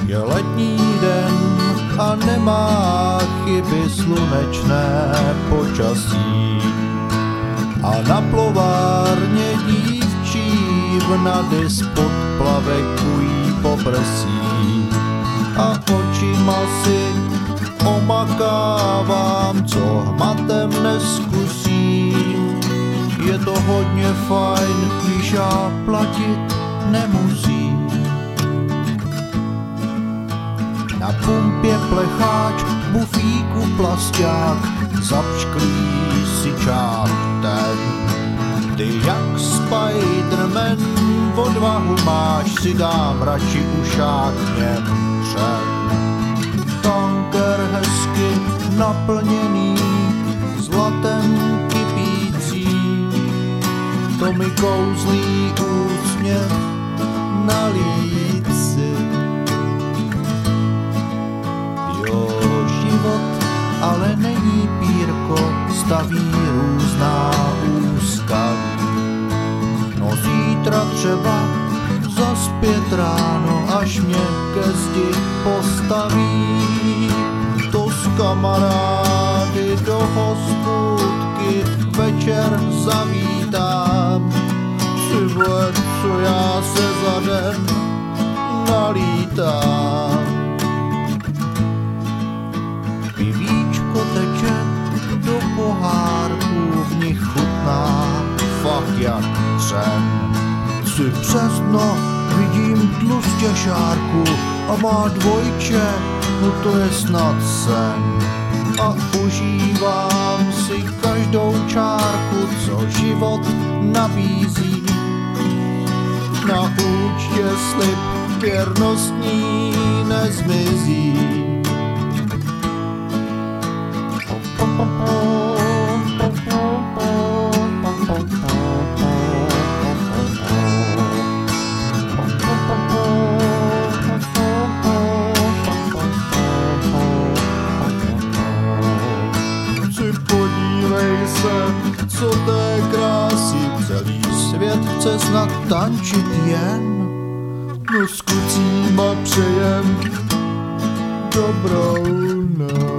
Je letní den a nemá chyby slunečné počasí. A na plovárně dívčí vnady spod plavekují po prsí. A očima si omakávám, co hmatem neskusím. Je to hodně fajn, když já platit nemusím. Na pumpě plecháč, bufíku plasťák, zapšklý si čák ten. Ty jak Spiderman, odvahu máš, si dám radši ušák něm před. Tanker hezky naplněný, zlatem kypící, to mi kouzlí úsměv na líci. Jo, život ale není pírko, staví různá úskaví. No zítra třeba zas 5 ráno, až mě ke zdi postaví. To s kamarády do hospůdky večer zavítám. Ty vole, co já se za den nalítám. Pivíčko teče do pohárků, v nich chutná fakt jak dřen. Si přes dno vidím tlustěšárku a má dvojče, no to je snad sen. A užívám si každou čárku, co život nabízí. Na účtě slib věrnostní nezmizí. Co té krásy, celý svět chce snad tančit jen. No s kucíma přejem dobrou noc.